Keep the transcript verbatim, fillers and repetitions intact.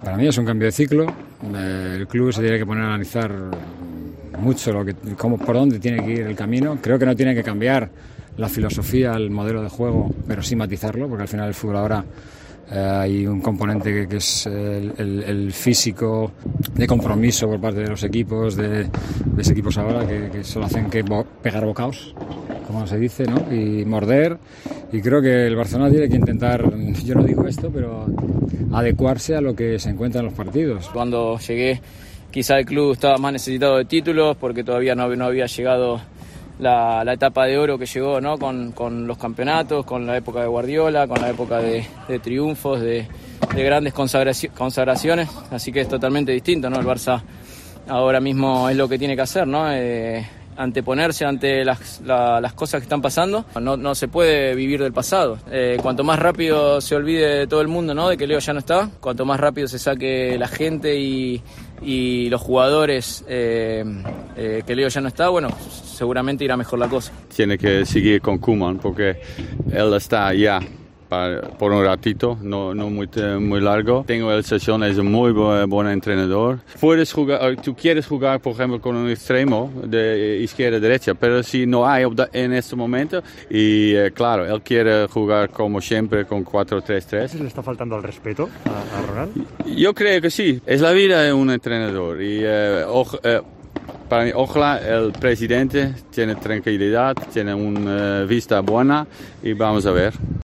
Para mí es un cambio de ciclo. El club se tiene que poner a analizar mucho lo que, cómo, por dónde tiene que ir el camino. Creo que no tiene que cambiar la filosofía, el modelo de juego, pero sí matizarlo, porque al final el fútbol ahora eh, hay un componente que, que es el, el, el físico, de compromiso por parte de los equipos, de, de los equipos ahora que, que solo hacen que bo- pegar bocaos, como se dice, ¿no? Y morder. Y creo que el Barcelona tiene que intentar, yo no digo esto, pero adecuarse a lo que se encuentra en los partidos. Cuando llegué, quizá el club estaba más necesitado de títulos porque todavía no, no había llegado la, la etapa de oro que llegó, ¿no? Con, con los campeonatos, con la época de Guardiola, con la época de, de triunfos, de, de grandes consagraci- consagraciones, así que es totalmente distinto, ¿no? El Barça ahora mismo es lo que tiene que hacer, ¿no? Eh, anteponerse ante las, la, las cosas que están pasando. No, no se puede vivir del pasado. Eh, cuanto más rápido se olvide todo el mundo, ¿no? De que Leo ya no está, cuanto más rápido se saque la gente y, y los jugadores eh, eh, que Leo ya no está, bueno, seguramente irá mejor la cosa. Tiene que seguir con Koeman porque él está ya para, por un ratito, no, no muy, muy largo. Tengo la sensación es un muy buen, buen entrenador. Puedes jugar, tú quieres jugar, por ejemplo, con un extremo de izquierda a derecha, pero si no hay en este momento, y eh, claro, él quiere jugar como siempre con cuatro tres tres. ¿Le está faltando el respeto a, a Ronald? Yo creo que sí, es la vida de un entrenador y eh, ojo, eh, para mí, ojalá el presidente tiene tranquilidad, tiene una uh, vista buena y vamos a ver.